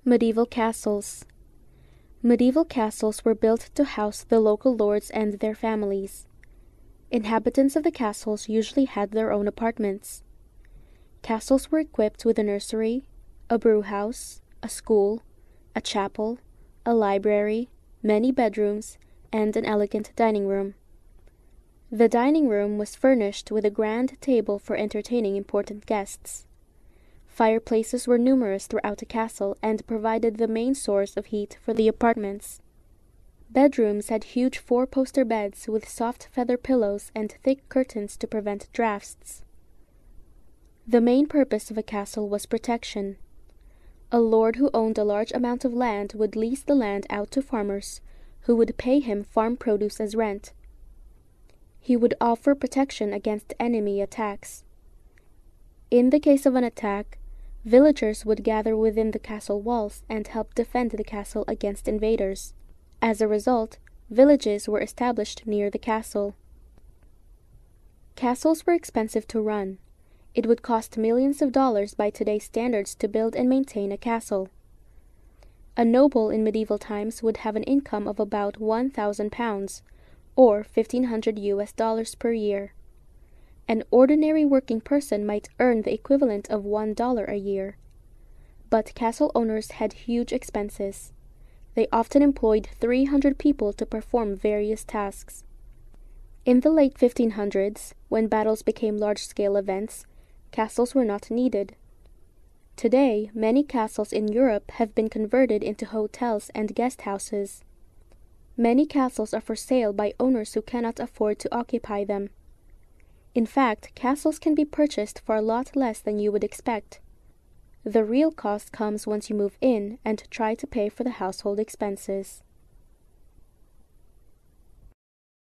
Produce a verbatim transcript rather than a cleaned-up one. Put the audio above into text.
Medieval castles. Medieval castles were built to house the local lords and their families. Inhabitants of the castles usually had their own apartments. Castles were equipped with a nursery, a brewhouse, a school, a chapel, a library, many bedrooms, and an elegant dining room. The dining room was furnished with a grand table for entertaining important guests. Fireplaces were numerous throughout the castle and provided the main source of heat for the apartments. Bedrooms had huge four-poster beds with soft feather pillows and thick curtains to prevent drafts. The main purpose of a castle was protection. A lord who owned a large amount of land would lease the land out to farmers, who would pay him farm produce as rent. He would offer protection against enemy attacks. In the case of an attack, villagers would gather within the castle walls and help defend the castle against invaders. As a result, villages were established near the castle. Castles were expensive to run. It would cost millions of dollars by today's standards to build and maintain a castle. A noble in medieval times would have an income of about one thousand pounds, or fifteen hundred U S dollars per year. An ordinary working person might earn the equivalent of one dollar a year. But castle owners had huge expenses. They often employed three hundred people to perform various tasks. In the late fifteen hundreds, when battles became large-scale events, castles were not needed. Today, many castles in Europe have been converted into hotels and guest houses. Many castles are for sale by owners who cannot afford to occupy them. In fact, castles can be purchased for a lot less than you would expect. The real cost comes once you move in and try to pay for the household expenses.